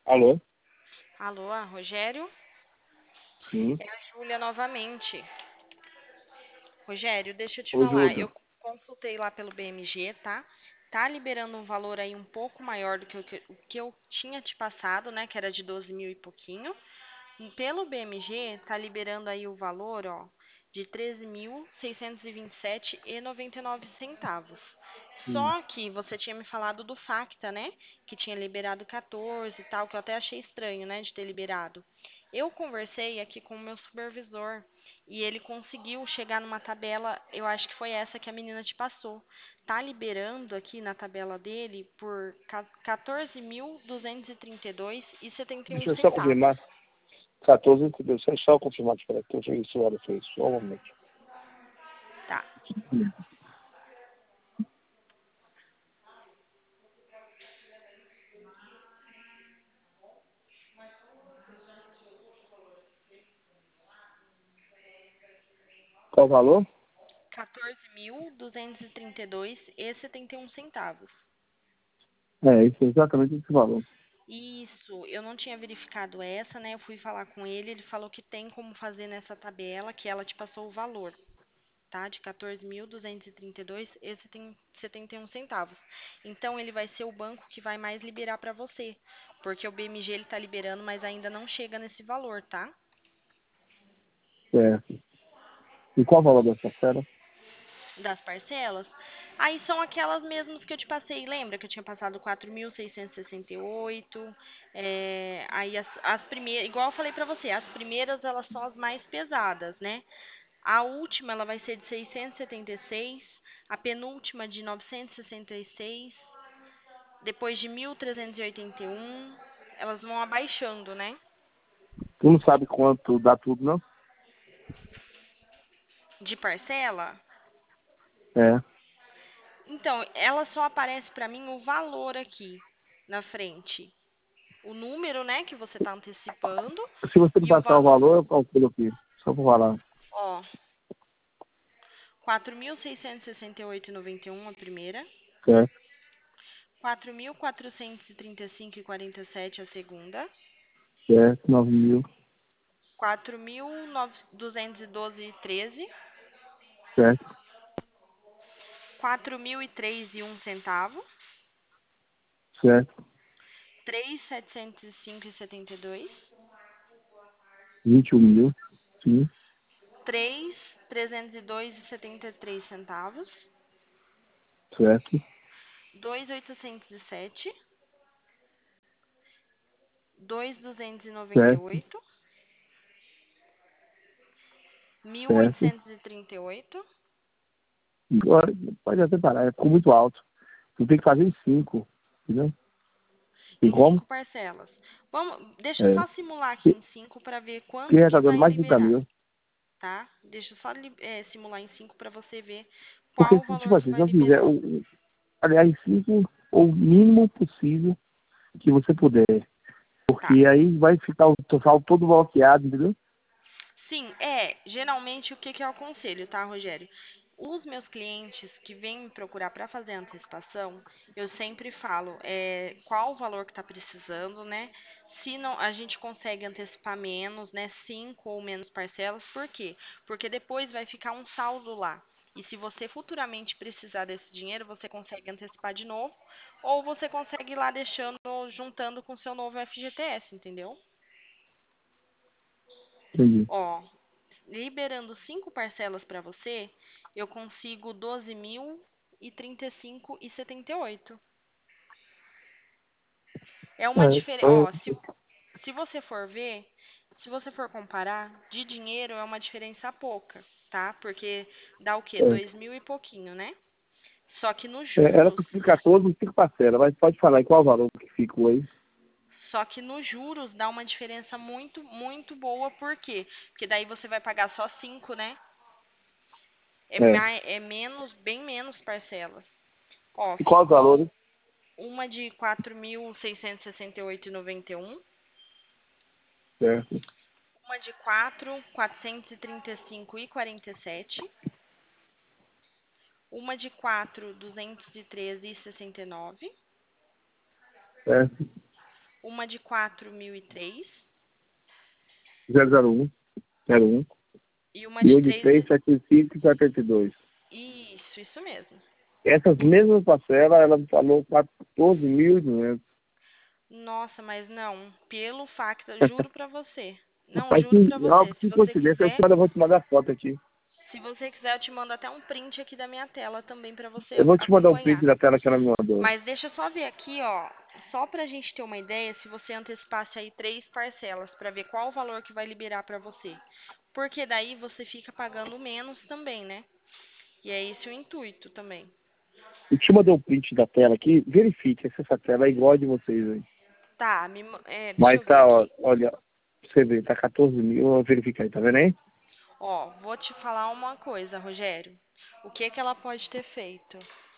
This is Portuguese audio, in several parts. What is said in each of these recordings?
Alô? Alô, Rogério? Sim. É a Júlia novamente. Rogério, deixa eu te Ô, falar. Júlio. Eu consultei lá pelo BMG, tá? Tá liberando um valor aí um pouco maior do que o que eu tinha te passado, né? Que era de 12 mil e pouquinho. Pelo BMG, tá liberando aí o valor, ó, de 13.627,99 centavos. Sim. Só que você tinha me falado do Facta, né? Que tinha liberado 14 e tal, que eu até achei estranho, né, de ter liberado. Eu conversei aqui com o meu supervisor e ele conseguiu chegar numa tabela, eu acho que foi essa que a menina te passou. Tá liberando aqui na tabela dele por 14.232,71 Deixa eu só confirmar. centavos. 14, entendeu? Deixa eu só confirmar que eu cheguei esse hora fez. Só um momento. Tá. Qual o valor? 14.232,71 centavos. Isso é exatamente esse valor. Isso, eu não tinha verificado essa, né? Eu fui falar com ele falou que tem como fazer nessa tabela, que ela te passou o valor, tá? De 14.232,71 centavos. Então ele vai ser o banco que vai mais liberar para você, porque o BMG ele tá liberando, mas ainda não chega nesse valor, tá? Certo. E qual o valor dessa fera? Das parcelas. Aí são aquelas mesmas que eu te passei, lembra que eu tinha passado 4.668. Aí as primeiras, igual eu falei pra você, as primeiras elas são as mais pesadas, né? A última ela vai ser de 676, a penúltima de 966, depois de 1.381, elas vão abaixando, né? Tu não sabe quanto dá tudo, não? De parcela. É. Então, ela só aparece pra mim o valor aqui na frente. O número, né, que você está antecipando Se você me e o passar o valor. valor, eu calculo aqui. Só por falar. Ó, 4.668,91 a primeira, Certo. 4.435,47 a segunda, Certo. 9.000. 4.212,13, Certo. 4.003,01 centavo, Certo. 3.705,72, 21.000. Sim. 3.302,73 centavos, Certo. 2.807, Certo. 2.298, mil Certo. oitocentos e trinta e oito Agora, pode até parar. Ficou muito alto. Tu tem que fazer em 5. Entendeu? Tem em como? 5 parcelas. Vamos, deixa eu É. só simular aqui em 5 para ver Porque quanto já que tá dando vai mais de 30 liberar, mil. tá? Deixa eu só simular em 5 para você ver Porque, qual o tipo valor que assim, se vai eu fizer, liberar, aliás, 5 o mínimo possível que você puder. tá? Porque aí vai ficar o total todo bloqueado, entendeu? Sim, geralmente o que que eu aconselho, tá, Rogério? Os meus clientes que vêm me procurar para fazer antecipação, eu sempre falo, qual o valor que está precisando, né? Se não, a gente consegue antecipar menos, né? 5 ou menos parcelas, por quê? Porque depois vai ficar um saldo lá. E se você futuramente precisar desse dinheiro, você consegue antecipar de novo, ou você consegue ir lá deixando, juntando com o seu novo FGTS, entendeu? Entendi. Ó, liberando 5 parcelas para você, eu consigo 12.035,78. É uma diferença. É, Ó, se você for ver, se você for comparar, de dinheiro é uma diferença pouca, tá? Porque dá o quê? é, 2.000 e pouquinho, né? Só que nos era juros, para ficar todos em 5 parcelas, mas pode falar em qual valor que ficou aí. só que nos juros dá uma diferença muito, muito boa, por quê? Porque daí você vai pagar só 5, né? É. É menos, bem menos parcelas. Ó, E qual os valores? ficou uma de 4.668,91, Certo, uma de 4.435,47, uma de 4.213,69, certo, uma de 4.003 001, 01. e uma E de o de 3. 375 e 72. Isso mesmo. Essas mesmas parcelas, ela me falou 14.200. Nossa, mas não, pelo Facta, juro pra você. Não, Rapaz, juro pra você. que coincidência. Eu vou te mandar foto aqui. Se você quiser, eu te mando até um print aqui da minha tela também pra você Eu vou te mandar um print acompanhar. da tela que ela me mandou. Mas deixa eu só ver aqui, ó, só pra gente ter uma ideia, se você antecipasse aí 3 parcelas pra ver qual o valor que vai liberar pra você. Porque daí você fica pagando menos também, né? E é esse o intuito também. Eu te mandei um print da tela aqui. Verifique se essa tela é igual a de vocês aí. Tá, deixa Mas eu ver tá, ó, aqui. olha, você vê, tá 14 mil. Verifica aí, tá vendo aí? Ó, vou te falar uma coisa, Rogério. O que que ela pode ter feito?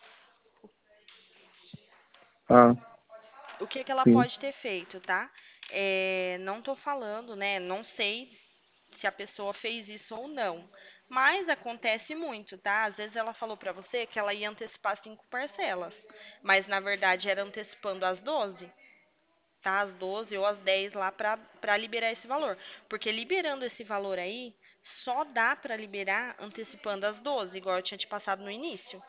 Ah, O que que ela sim. pode ter feito, tá? Não tô falando, né? Não sei se a pessoa fez isso ou não. Mas acontece muito, tá? Às vezes ela falou pra você que ela ia antecipar 5 parcelas, mas na verdade era antecipando as 12, tá? As 12 ou as 10 lá pra liberar esse valor. Porque liberando esse valor aí, só dá pra liberar antecipando as 12, igual eu tinha te passado no início.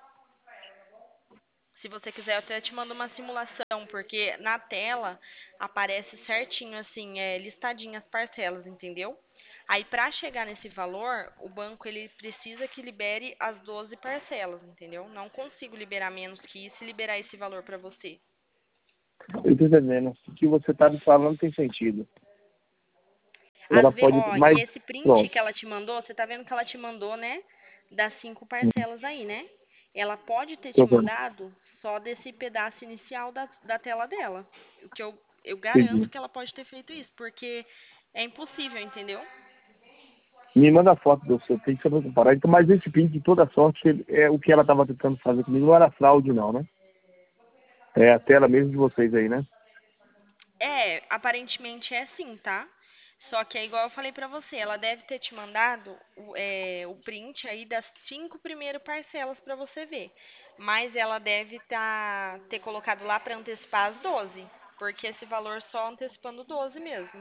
Se você quiser, eu até te mando uma simulação, porque na tela aparece certinho, assim, listadinho as parcelas, entendeu? Aí, para chegar nesse valor, o banco ele precisa que libere as 12 parcelas, entendeu? Não consigo liberar menos que isso e liberar esse valor para você. Eu tô entendendo. O que você tá me falando tem sentido. Ela pode. E Mas, esse print pronto. que ela te mandou, você tá vendo que ela te mandou, né? Das 5 parcelas aí, né? Ela pode ter te Tô vendo. mandado só desse pedaço inicial da tela dela. O que eu garanto Entendi. que ela pode ter feito isso, porque é impossível, entendeu? Me manda a foto do seu print, você vai comparar. Então, mas esse print, de toda sorte, o que ela estava tentando fazer comigo não era fraude, não, né? É a tela mesmo de vocês aí, né? Aparentemente é sim, tá? Só que é igual eu falei pra você, ela deve ter te mandado o print aí das 5 primeiras parcelas pra você ver. Mas ela deve ter colocado lá pra antecipar as 12, porque esse valor só antecipando 12 mesmo.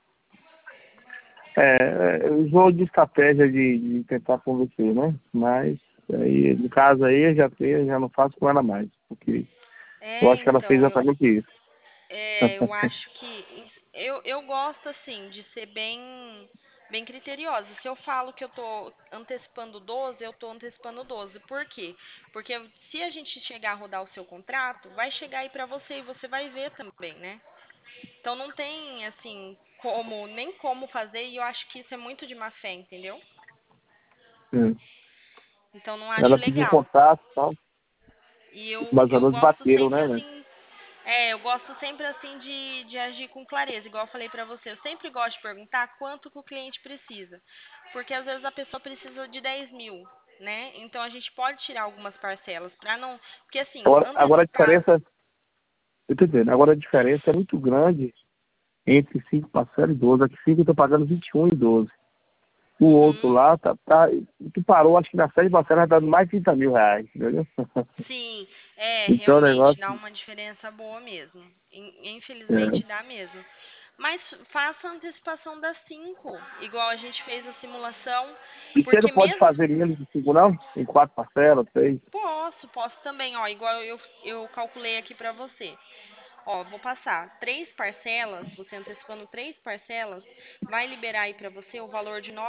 Eu vou de estratégia de tentar convencer, né? Mas, aí, no caso aí, eu já não faço com ela mais. Porque eu acho que ela fez Então, exatamente isso. eu acho que eu gosto assim de ser bem criteriosa. Se eu falo que eu tô antecipando 12, eu tô antecipando 12. Por quê? Porque se a gente chegar a rodar o seu contrato, vai chegar aí pra você e você vai ver também, né? Então não tem assim nem como fazer e eu acho que isso é muito de má fé, entendeu? É. Então não acho Ela pediu um legal. contato e tal. E Os eu vazadores gosto bateram, sempre né, velho? assim. Eu gosto sempre assim de agir com clareza, igual eu falei pra você. Eu sempre gosto de perguntar quanto que o cliente precisa. Porque às vezes a pessoa precisa de 10 mil, né? Então a gente pode tirar algumas parcelas pra não. Porque assim, Agora a antecipar. diferença, eu tô dizendo, agora a diferença é muito grande entre 5 parcelas e 12. Aqui 5 eu tô pagando 21 e 12. O outro Uhum. lá, tu parou, acho que na série parcela tá dando mais de 30 mil reais, entendeu? Sim, Então o realmente negócio, dá uma diferença boa mesmo. é. Infelizmente dá mesmo. Mas faça a antecipação das 5, igual a gente fez a simulação, E você não porque pode mesmo. fazer menos de 5 não? Em 4 parcelas, 6? Posso também, ó, igual eu calculei aqui pra você. Ó, vou passar 3 parcelas, você antecipando 3 parcelas, vai liberar aí pra você o valor de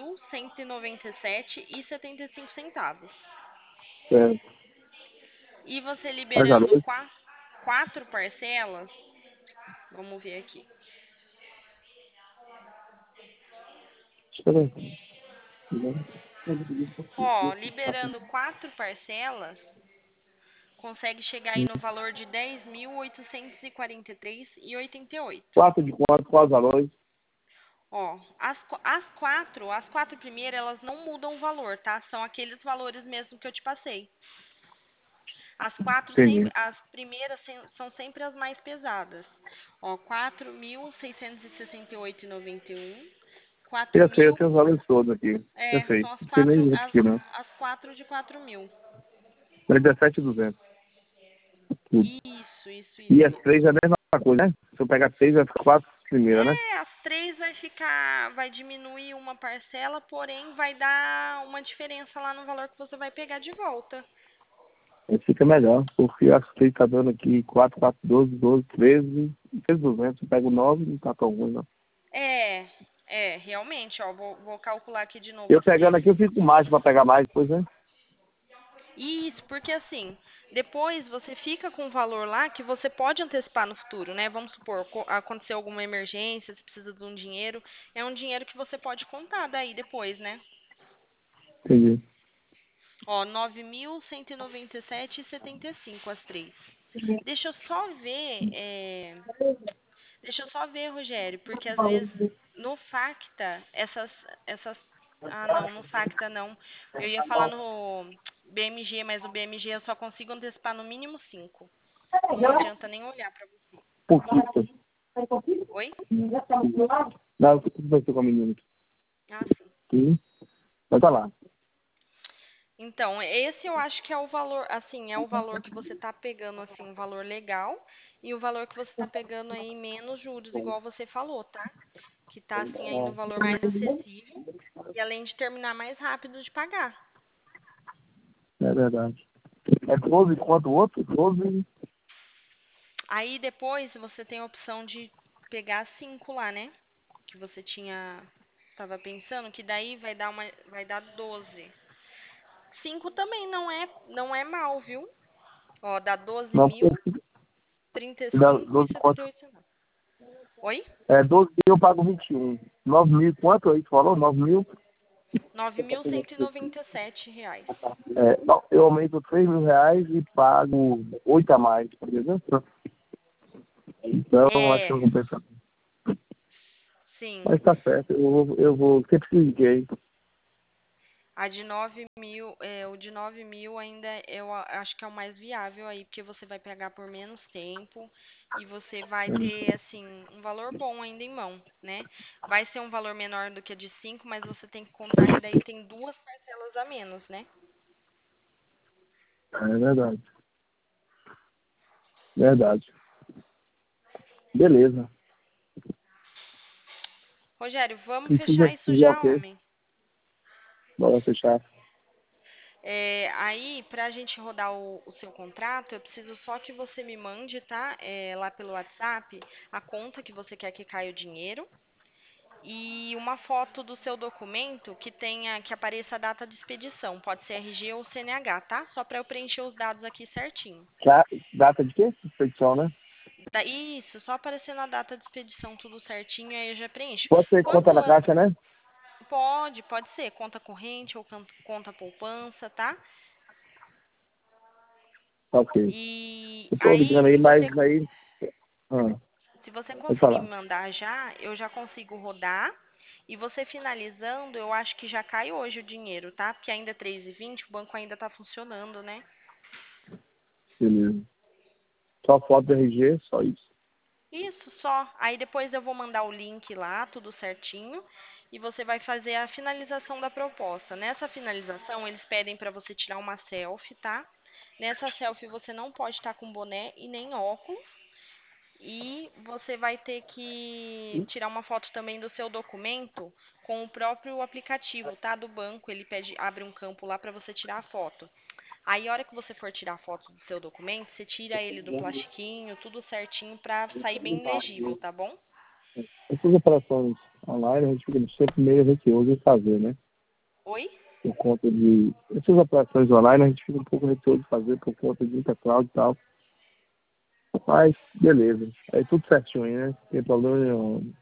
9.197,75 centavos. É. E você Mas liberando 4 parcelas, vamos ver aqui. espera aí. Ó, liberando 4 parcelas, consegue chegar aí no valor de 10.843,88. 4 de quanto? Quais os valores? Ó, as quatro primeiras, elas não mudam o valor, tá? São aqueles valores mesmo que eu te passei. Entendi. As primeiras são sempre as mais pesadas. Ó, 4.668,91, quatro Eu mil, tenho os valores todos aqui. Eu sei. são as Não sei quatro, nem as, repetir, não. as 4 de 4.000. 37.200. Tudo. Isso E as mesmo. três é a mesma coisa, né? Se eu pegar 6, vai ficar 4 primeiras, né? As 3 vai diminuir uma parcela, porém vai dar uma diferença lá no valor que você vai pegar de volta. Aí fica melhor, porque as 6 tá dando aqui 4, 4, 12, 12, 13, 200. Eu pego 9, não tá tão ruim, não. Realmente, ó, vou calcular aqui de novo Eu as 3. pegando aqui, eu fico com mais pra pegar mais depois, né? Isso, porque assim, depois você fica com um valor lá que você pode antecipar no futuro, né? Vamos supor, aconteceu alguma emergência, você precisa de um dinheiro, é um dinheiro que você pode contar daí depois, né? Entendi. Ó, 9.197,75 as 3. Deixa eu só ver, deixa eu só ver, Rogério, porque às vezes no Facta, essas, não, no Facta não. Eu ia falar no BMG, mas no BMG eu só consigo antecipar no mínimo 5. Não adianta nem olhar pra você. Por que? Oi? Não, o que vai ser com a menina? Ah, sim. Sim. Vai tá lá. Então, esse eu acho que é o valor, assim, é o valor que você tá pegando, assim, um valor legal, e o valor que você tá pegando aí menos juros, igual você falou, tá? Que tá, assim, ainda um valor mais acessível, e além de terminar mais rápido de pagar. É verdade. É 12 quanto o outro? 12. Aí depois você tem a opção de pegar 5 lá, né? Que você tava pensando, que daí vai dar 12. 5 também não é mal, viu? Ó, dá doze Não, mil, trinta e dá cinco e 12 setenta quanto? e oito centavos. Oi? 12 mil eu pago 21. 9 mil quanto aí? Tu falou? 9 mil? R$ 9.197. Não, eu aumento 3 mil reais e pago 8 a mais, por exemplo. Então, acho que É, eu vou pensar. sim. Mas tá certo, eu vou sempre que liguei. A de 9 mil, o de 9 mil ainda acho que é o mais viável aí, porque você vai pegar por menos tempo e você vai ter, assim, um valor bom ainda em mão, né? Vai ser um valor menor do que a de 5, mas você tem que contar que daí tem 2 parcelas a menos, né? É verdade. Verdade. Beleza. Rogério, vamos Precisa, fechar isso precisa o já, quê? homem. Bora fechar. Aí, para a gente rodar o seu contrato, eu preciso só que você me mande, tá? Lá pelo WhatsApp, a conta que você quer que caia o dinheiro e uma foto do seu documento que apareça a data de expedição. Pode ser RG ou CNH, tá? Só para eu preencher os dados aqui certinho. Data de quê? Expedição, né? Isso, só aparecendo a data de expedição, tudo certinho, aí eu já preencho. Pode ser Quanto conta na caixa, né? pode ser conta corrente ou conta poupança, tá? Tá ok. E Eu tô aí, ligando aí, mas aí. Ah, se você pode conseguir falar. me mandar já, eu já consigo rodar. E você finalizando, eu acho que já cai hoje o dinheiro, tá? Porque ainda é 3h20, o banco ainda tá funcionando, né? Beleza. Só foto do RG, só isso. Isso, só. Aí depois eu vou mandar o link lá, tudo certinho. E você vai fazer a finalização da proposta. Nessa finalização, eles pedem para você tirar uma selfie, tá? Nessa selfie você não pode estar com boné e nem óculos. E você vai ter que tirar uma foto também do seu documento com o próprio aplicativo, tá? Do banco, ele abre um campo lá para você tirar a foto. Aí, a hora que você for tirar a foto do seu documento, você tira ele do plastiquinho, tudo certinho para sair bem legível, tá bom? Essas operações online a gente fica sempre meio receoso em fazer, né? Oi? Por conta de. Essas operações online a gente fica um pouco receoso de fazer por conta de intercloud e tal. Mas, beleza. Aí tudo certinho aí, né? Não tem problema nenhum.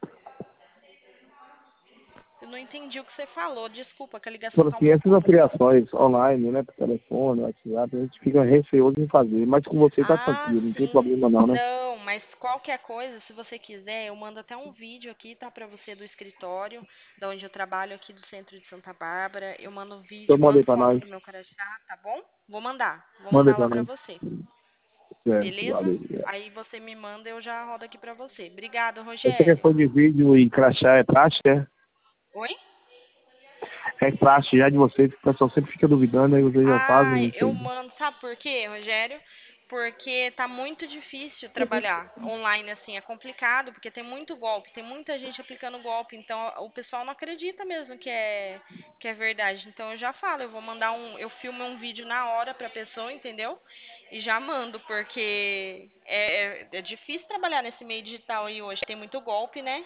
Eu não entendi o que você falou, desculpa, que a ligação Por tá um assim, pouco essas ruim. operações online, né? Por telefone, WhatsApp, a gente fica receoso em fazer. Mas com você tá Ah, tranquilo, não tem sim. problema não, né? Não, mas qualquer coisa, se você quiser, eu mando até um vídeo aqui, tá, pra você do escritório, da onde eu trabalho aqui do centro de Santa Bárbara. Eu mando um Então vídeo, manda aí mando pra foto nós. do meu crachá, tá bom? Vou Manda aí mandar pra lá pra nós. você. Certo, Beleza? valeu. Aí você me manda, eu já rodo aqui pra você. Obrigada, Essa Rogério. questão de vídeo e crachá é prática, Oi? é prática já de vocês, que o pessoal sempre fica duvidando, aí vocês já Ah, fazem isso eu aí. mando. Sabe por quê, Rogério? porque tá muito difícil trabalhar online assim, é complicado, porque tem muito golpe, tem muita gente aplicando golpe, então o pessoal não acredita mesmo que é verdade. Então eu já falo, eu filmo um vídeo na hora pra pessoa, entendeu? E já mando, porque é difícil trabalhar nesse meio digital aí hoje, tem muito golpe, né?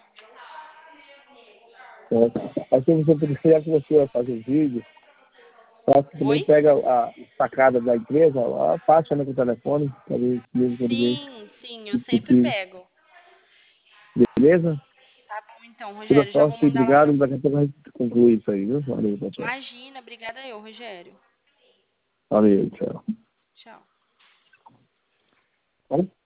Aí se você precisar que você vai fazer vídeo, você também Oi? pega a sacada da empresa, passa com o telefone, para ver se mesmo quando vê Sim, sim, eu que sempre precisa. pego. Beleza? Tá bom, então, Toda Rogério, já vou sorte, mandar obrigado, um. daqui a pouco a gente conclui isso aí, viu? Valeu, pessoal. Imagina, obrigada eu, Rogério. Valeu, tchau. Tchau. Bom?